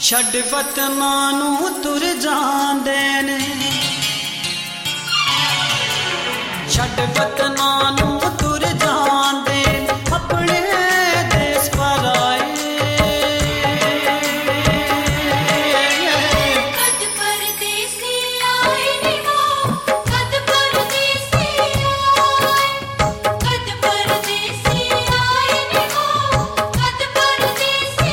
ਛੱਡ ਵਤਨਾਂ ਨੂੰ ਤੁਰ ਜਾਂਦੇ ਨੇ, ਛੱਡ ਵਤਨਾਂ ਨੂੰ ਤੁਰ ਜਾਂਦੇ ਆਪਣੇ ਦੇਸ ਪਰਾਏ। ਕਦ ਪਰਦੇਸੀ ਆਏ ਨੀ ਹੋ, ਕਦ ਪਰਦੇਸੀ ਆਏ, ਕਦ ਪਰਦੇਸੀ ਆਏ ਨੀ ਹੋ, ਕਦ ਪਰਦੇਸੀ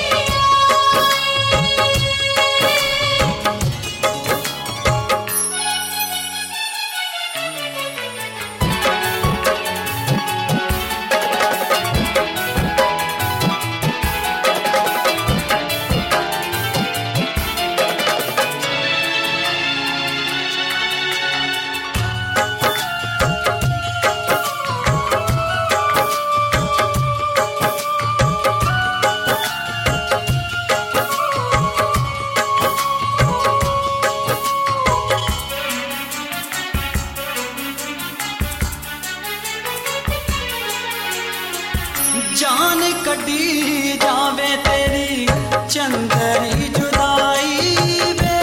जान कटी जावे तेरी चंदरी जुदाई वे,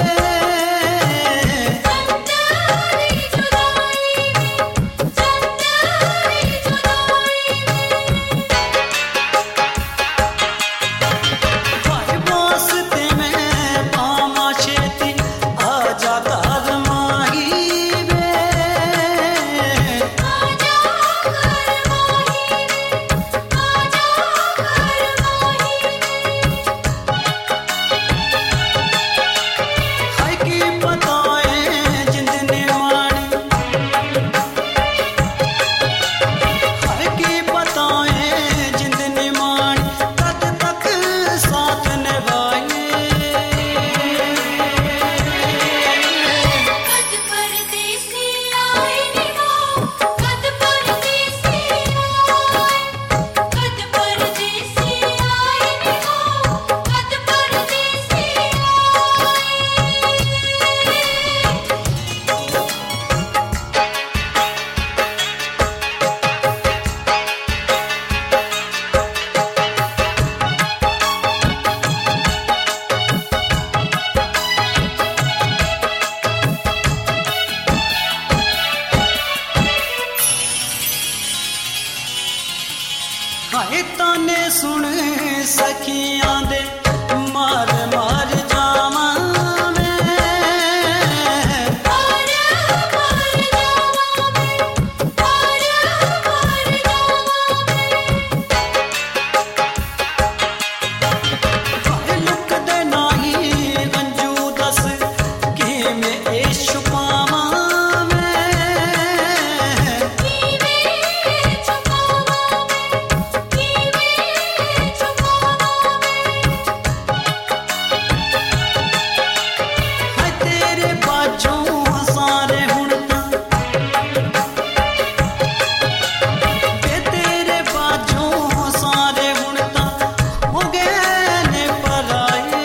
चंदरी जुदाई, चंदरी जुदाई। भाई वास्ते में पामा छेती आजा कर माही वे, आजा कर माही, आजा कर माही। हाय की बताए जिंदने वाणी, हाय की बताए जिंदने वाणी कद तक साथ निभाए। कद परदेसी आए नी हो, कद परदेसी आए, कद परदेसी आए नी हो, कद परदेसी आए। हाय ताने सुन सखियां दे मार मार जावां मैं, मार मार जावां मैं, मार मार जावां मैं। हाय लुक दे नाही अंजू दस किवें ए छुपावां मैं, कीवें छुपावां मैं, कीवें छुपावां मैं। हाय तेरे बाजों सारे हुण तां वे तेरे बाजों सारे हुण तां हो गए ने पराए।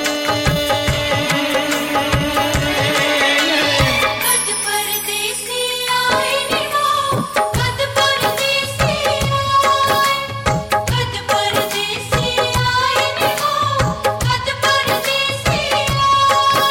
कद परदेसी आए नी हो, कद परदेसी आए, कद परदेसी आए नी हो, कद परदेसी आए।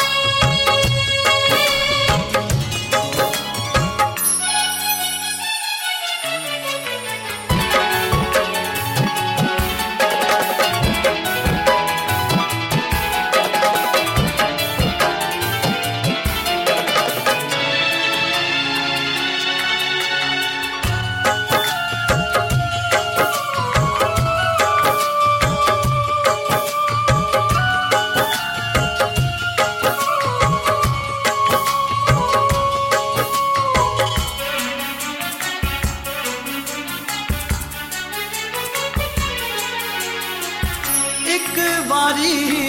एक बारी